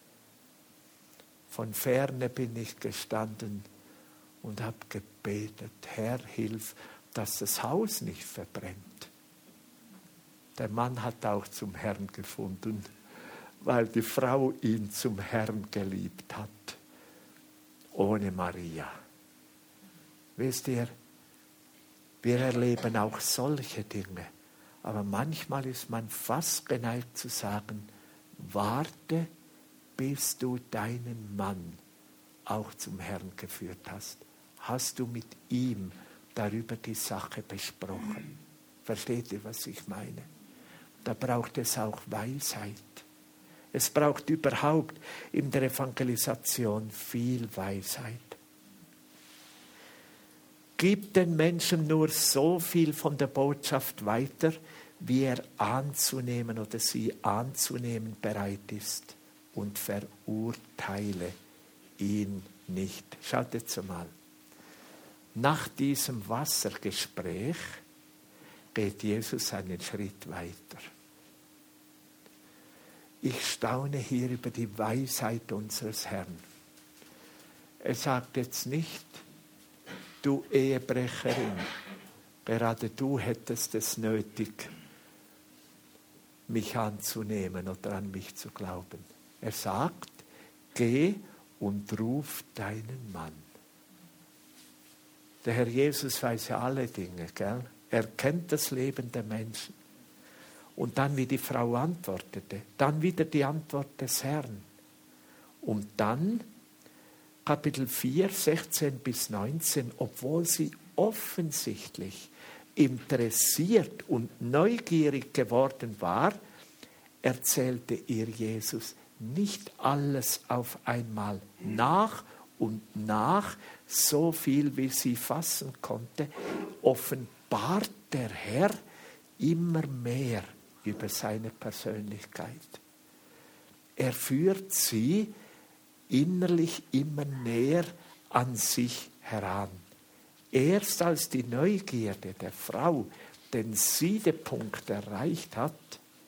Von ferne bin ich gestanden und habe gebetet, Herr, hilf, dass das Haus nicht verbrennt. Der Mann hat auch zum Herrn gefunden, weil die Frau ihn zum Herrn geliebt hat. Ohne Maria. Wisst ihr, wir erleben auch solche Dinge. Aber manchmal ist man fast geneigt zu sagen, warte, bis du deinen Mann auch zum Herrn geführt hast. Hast du mit ihm darüber die Sache besprochen? Versteht ihr, was ich meine? Da braucht es auch Weisheit. Es braucht überhaupt in der Evangelisation viel Weisheit. Gib den Menschen nur so viel von der Botschaft weiter, wie er anzunehmen oder sie anzunehmen bereit ist. Und verurteile ihn nicht. Schaut jetzt mal. Nach diesem Wassergespräch geht Jesus einen Schritt weiter. Ich staune hier über die Weisheit unseres Herrn. Er sagt jetzt nicht, du Ehebrecherin, gerade du hättest es nötig, mich anzunehmen oder an mich zu glauben. Er sagt, geh und ruf deinen Mann. Der Herr Jesus weiß ja alle Dinge, gell? Er kennt das Leben der Menschen. Und dann, wie die Frau antwortete, dann wieder die Antwort des Herrn. Und dann, Kapitel 4, 16 bis 19, obwohl sie offensichtlich interessiert und neugierig geworden war, erzählte ihr Jesus nicht alles auf einmal nach und nach, so viel wie sie fassen konnte, offenbart der Herr immer mehr über seine Persönlichkeit. Er führt sie innerlich immer näher an sich heran. erst als die Neugierde der Frau den Siedepunkt erreicht hat,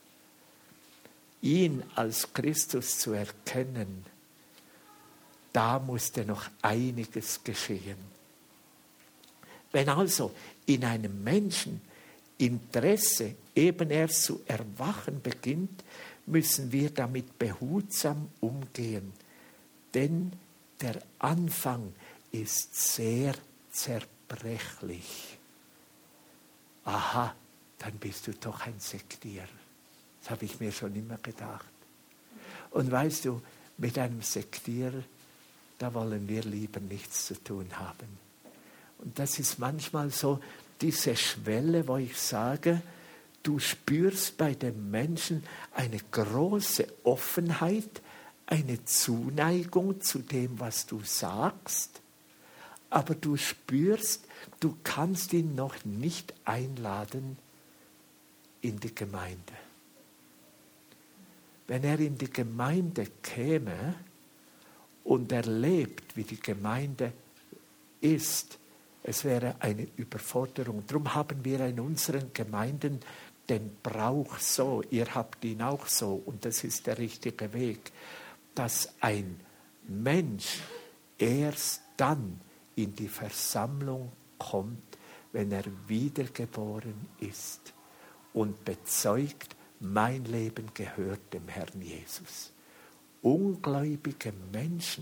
ihn als Christus zu erkennen, da musste noch einiges geschehen. Wenn also in einem Menschen Interesse eben erst zu erwachen beginnt, müssen wir damit behutsam umgehen. Denn der Anfang ist sehr zerbrechlich. Aha, dann bist du doch ein Sektierer. Das habe ich mir schon immer gedacht. Und weißt du, mit einem Sektierer, da wollen wir lieber nichts zu tun haben. Und das ist manchmal so diese Schwelle, wo ich sage, du spürst bei dem Menschen eine große Offenheit, eine Zuneigung zu dem, was du sagst, aber du spürst, du kannst ihn noch nicht einladen in die Gemeinde. Wenn er in die Gemeinde käme und erlebt, wie die Gemeinde ist, es wäre eine Überforderung. Darum haben wir in unseren Gemeinden den Brauch so, ihr habt ihn auch so, und das ist der richtige Weg, dass ein Mensch erst dann in die Versammlung kommt, wenn er wiedergeboren ist und bezeugt, mein Leben gehört dem Herrn Jesus. Ungläubige Menschen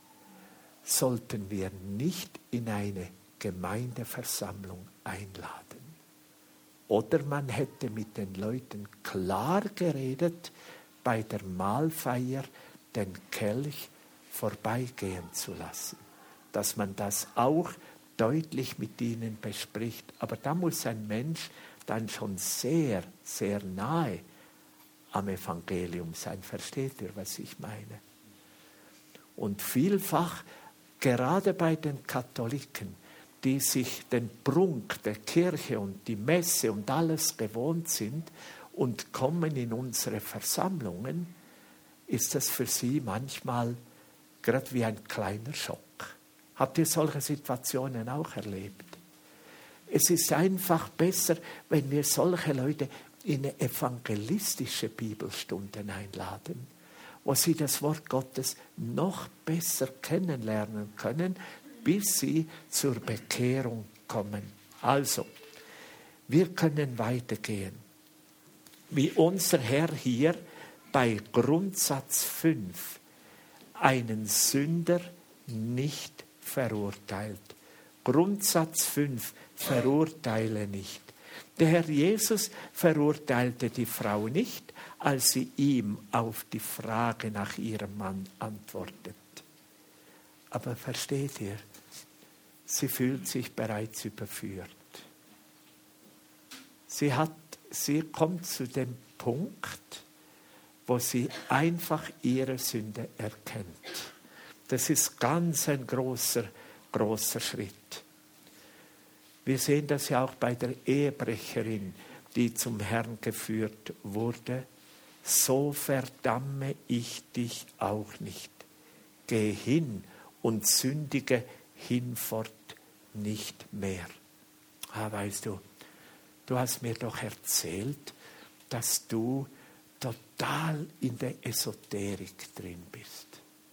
sollten wir nicht in eine Gemeindeversammlung einladen. Oder man hätte mit den Leuten klar geredet, bei der Mahlfeier den Kelch vorbeigehen zu lassen. Dass man das auch deutlich mit ihnen bespricht. Aber da muss ein Mensch dann schon sehr, sehr nahe am Evangelium sein. Versteht ihr, was ich meine? Und vielfach, gerade bei den Katholiken, die sich den Prunk der Kirche und die Messe und alles gewohnt sind und kommen in unsere Versammlungen, ist das für sie manchmal gerade wie ein kleiner Schock. Habt ihr solche Situationen auch erlebt? Es ist einfach besser, wenn wir solche Leute in evangelistische Bibelstunden einladen, wo sie das Wort Gottes noch besser kennenlernen können, bis sie zur Bekehrung kommen. Also, wir können weitergehen. Wie unser Herr hier bei Grundsatz 5 einen Sünder nicht verurteilt. Grundsatz 5, verurteile nicht. Der Herr Jesus verurteilte die Frau nicht, als sie ihm auf die Frage nach ihrem Mann antwortet. Aber versteht ihr, sie fühlt sich bereits überführt. Sie kommt zu dem Punkt, wo sie einfach ihre Sünde erkennt. Das ist ganz ein großer Schritt. Wir sehen das ja auch bei der Ehebrecherin, die zum Herrn geführt wurde. So verdamme ich dich auch nicht. Geh hin und sündige hinfort nicht mehr. Weißt du, du hast mir doch erzählt, dass du total in der Esoterik drin bist.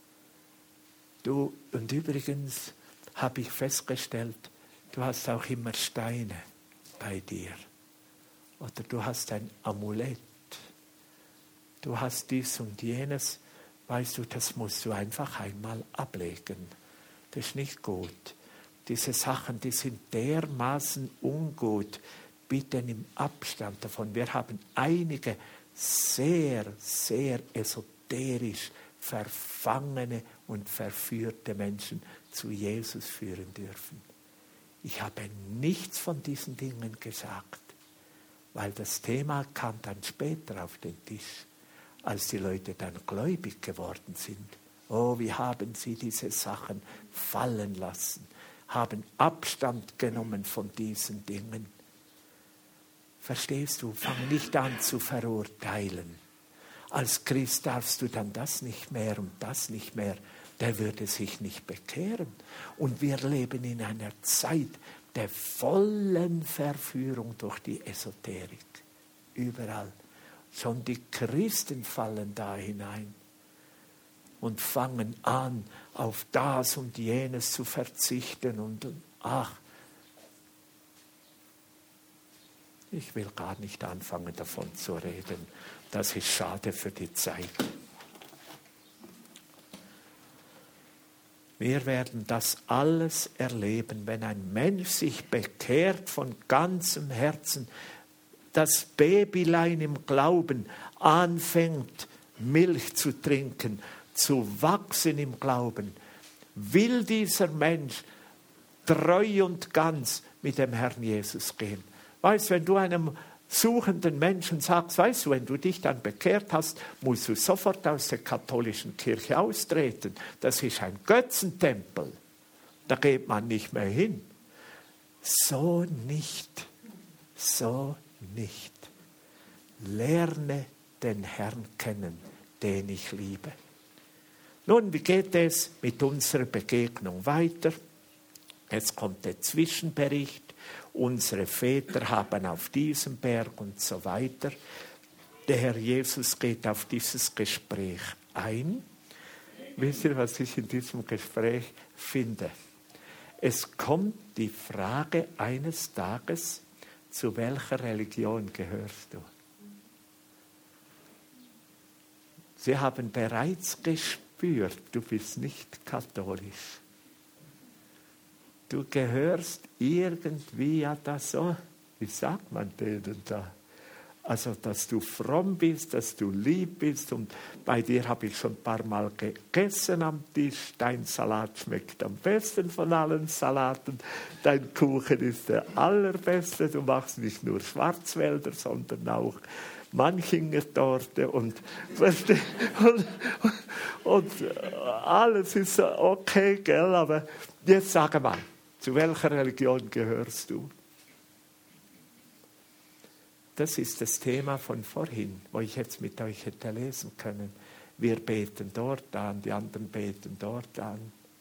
Und übrigens habe ich festgestellt, du hast auch immer Steine bei dir. Oder du hast ein Amulett. Du hast dies und jenes. Weißt du, das musst du einfach einmal ablegen. Das ist nicht gut. Diese Sachen, die sind dermaßen ungut. Bitte nimm Abstand davon. Wir haben einige sehr, sehr esoterisch verfangene und verführte Menschen zu Jesus führen dürfen. Ich habe nichts von diesen Dingen gesagt, weil das Thema kam dann später auf den Tisch, als die Leute dann gläubig geworden sind. Oh, wie haben sie diese Sachen fallen lassen, haben Abstand genommen von diesen Dingen. Verstehst du? Fang nicht an zu verurteilen. Als Christ darfst du dann das nicht mehr und das nicht mehr. Der würde sich nicht bekehren. Und wir leben in einer Zeit, der vollen Verführung durch die Esoterik. Überall. Schon die Christen fallen da hinein und fangen an, auf das und jenes zu verzichten. Und ich will gar nicht anfangen, davon zu reden. Das ist schade für die Zeit. Wir werden das alles erleben, wenn ein Mensch sich bekehrt von ganzem Herzen, das Babylein im Glauben anfängt, Milch zu trinken, zu wachsen im Glauben, will dieser Mensch treu und ganz mit dem Herrn Jesus gehen. Weißt du, wenn du einem suchenden Menschen sagst, weißt du, wenn du dich dann bekehrt hast, musst du sofort aus der katholischen Kirche austreten. Das ist ein Götzentempel. Da geht man nicht mehr hin. So nicht. So nicht. Lerne den Herrn kennen, den ich liebe. Nun, wie geht es mit unserer Begegnung weiter? Jetzt kommt der Zwischenbericht. Unsere Väter haben auf diesem Berg und so weiter. Der Herr Jesus geht auf dieses Gespräch ein. Wisst ihr, was ich in diesem Gespräch finde? Es kommt die Frage eines Tages, zu welcher Religion gehörst du? Sie haben bereits gespürt, du bist nicht katholisch. Du gehörst irgendwie ja da so, wie sagt man denen da? Also, dass du fromm bist, dass du lieb bist. Und bei dir habe ich schon ein paar Mal gegessen am Tisch. Dein Salat schmeckt am besten von allen Salaten. Dein Kuchen ist der allerbeste. Du machst nicht nur Schwarzwälder, sondern auch Manchinger-Torte und alles ist okay, gell? Aber jetzt sage mal, zu welcher Religion gehörst du? Das ist das Thema von vorhin, wo ich jetzt mit euch hätte lesen können. Wir beten dort an, die anderen beten dort an.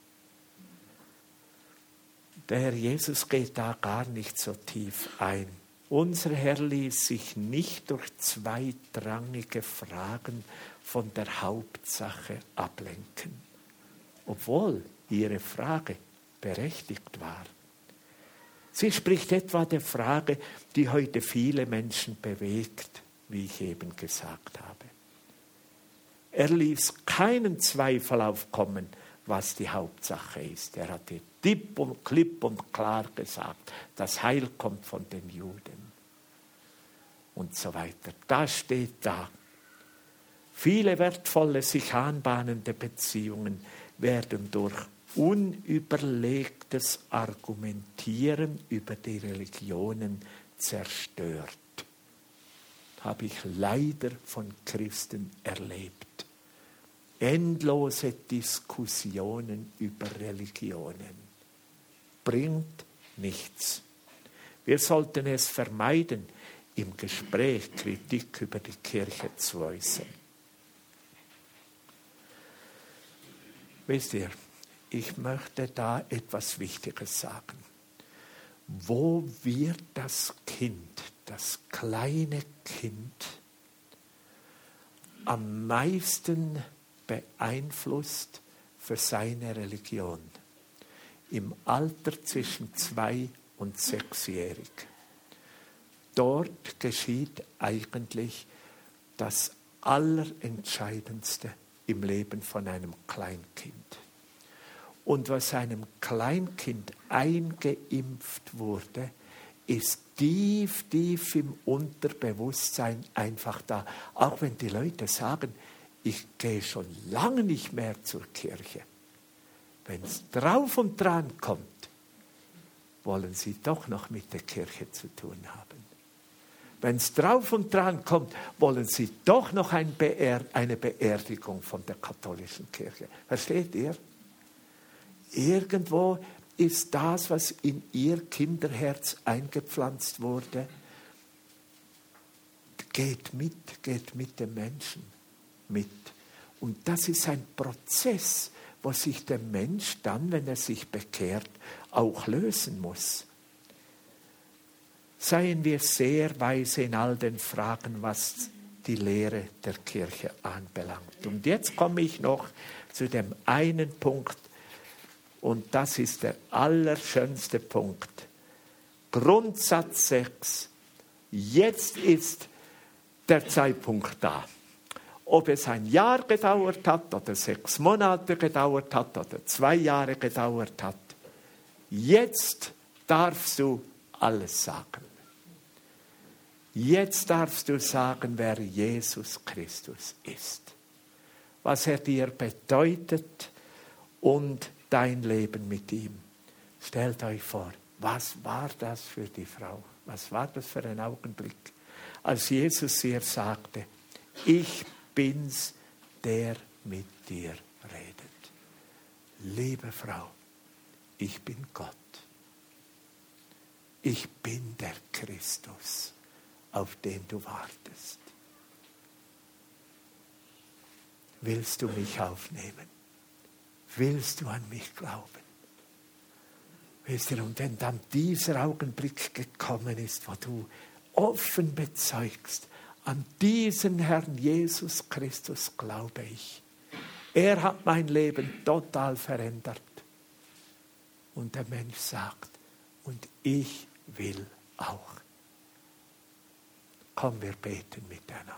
Der Herr Jesus geht da gar nicht so tief ein. Unser Herr ließ sich nicht durch zweitrangige Fragen von der Hauptsache ablenken, obwohl ihre Frage berechtigt war. Sie spricht etwa der Frage, die heute viele Menschen bewegt, wie ich eben gesagt habe. Er ließ keinen Zweifel aufkommen, was die Hauptsache ist. Er hatte klipp und klar gesagt, das Heil kommt von den Juden und so weiter. Das steht da. Viele wertvolle, sich anbahnende Beziehungen werden durch unüberlegtes Argumentieren über die Religionen zerstört. Habe ich leider von Christen erlebt. Endlose Diskussionen über Religionen. Bringt nichts. Wir sollten es vermeiden, im Gespräch Kritik über die Kirche zu äußern. Wisst ihr, ich möchte da etwas Wichtiges sagen. Wo wird das Kind, das kleine Kind, am meisten beeinflusst für seine Religion? Im Alter zwischen 2 und 6-jährig. Dort geschieht eigentlich das Allerentscheidendste im Leben von einem Kleinkind. Und was einem Kleinkind eingeimpft wurde, ist tief, tief im Unterbewusstsein einfach da. Auch wenn die Leute sagen, ich gehe schon lange nicht mehr zur Kirche. Wenn es drauf und dran kommt, wollen sie doch noch mit der Kirche zu tun haben. Wenn es drauf und dran kommt, wollen sie doch noch eine Beerdigung von der katholischen Kirche. Versteht ihr? Irgendwo ist das, was in ihr Kinderherz eingepflanzt wurde, geht mit dem Menschen mit. Und das ist ein Prozess, wo sich der Mensch dann, wenn er sich bekehrt, auch lösen muss. seien wir sehr weise in all den Fragen, was die Lehre der Kirche anbelangt. Und jetzt komme ich noch zu dem einen Punkt, und das ist der allerschönste Punkt. Grundsatz 6. Jetzt ist der Zeitpunkt da. Ob es ein Jahr gedauert hat oder 6 Monate gedauert hat oder 2 Jahre gedauert hat. Jetzt darfst du alles sagen. Jetzt darfst du sagen, wer Jesus Christus ist. Was er dir bedeutet und dein Leben mit ihm. Stellt euch vor, was war das für die Frau? Was war das für ein Augenblick? Als Jesus ihr sagte, ich bin's, der mit dir redet. Liebe Frau, ich bin Gott. Ich bin der Christus, auf den du wartest. Willst du mich aufnehmen? Willst du an mich glauben? Wisst ihr, und wenn dann dieser Augenblick gekommen ist, wo du offen bezeugst, an diesen Herrn Jesus Christus glaube ich. Er hat mein Leben total verändert. Und der Mensch sagt, und ich will auch. Komm, wir beten miteinander.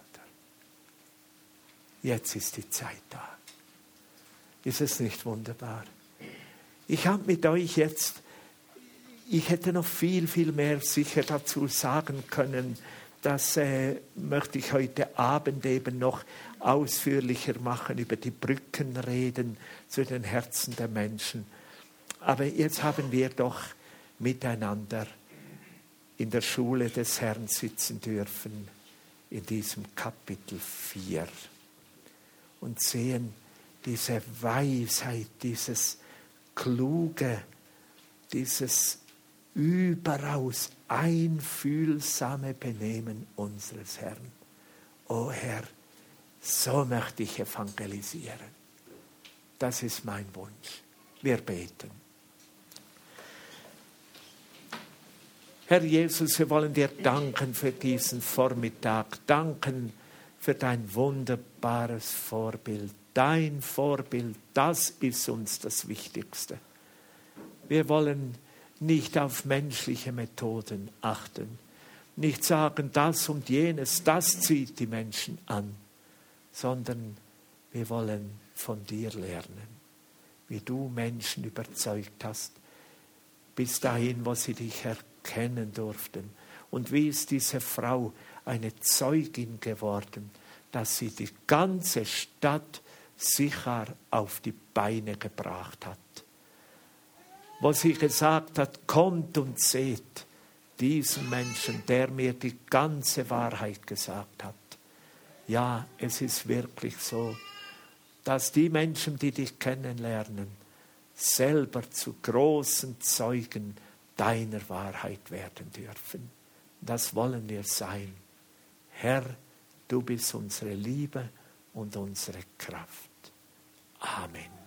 Jetzt ist die Zeit da. Ist es nicht wunderbar? Ich habe mit euch jetzt, ich hätte noch viel, viel mehr sicher dazu sagen können. Das möchte ich heute Abend eben noch ausführlicher machen, über die Brücken reden zu den Herzen der Menschen. Aber jetzt haben wir doch miteinander in der Schule des Herrn sitzen dürfen, in diesem Kapitel 4. Und sehen diese Weisheit, dieses Kluge, dieses überaus einfühlsame Benehmen unseres Herrn. O Herr, so möchte ich evangelisieren. Das ist mein Wunsch. Wir beten. Herr Jesus, wir wollen dir danken für diesen Vormittag. Danken für dein wunderbares Vorbild. Dein Vorbild, das ist uns das Wichtigste. Wir wollen nicht auf menschliche Methoden achten, nicht sagen, das und jenes, das zieht die Menschen an, sondern wir wollen von dir lernen, wie du Menschen überzeugt hast, bis dahin, wo sie dich erkennen durften. Und wie ist diese Frau eine Zeugin geworden, dass sie die ganze Stadt Sichar auf die Beine gebracht hat. Wo sie gesagt hat, kommt und seht diesen Menschen, der mir die ganze Wahrheit gesagt hat. Ja, es ist wirklich so, dass die Menschen, die dich kennenlernen, selber zu großen Zeugen deiner Wahrheit werden dürfen. Das wollen wir sein. Herr, du bist unsere Liebe und unsere Kraft. Amen.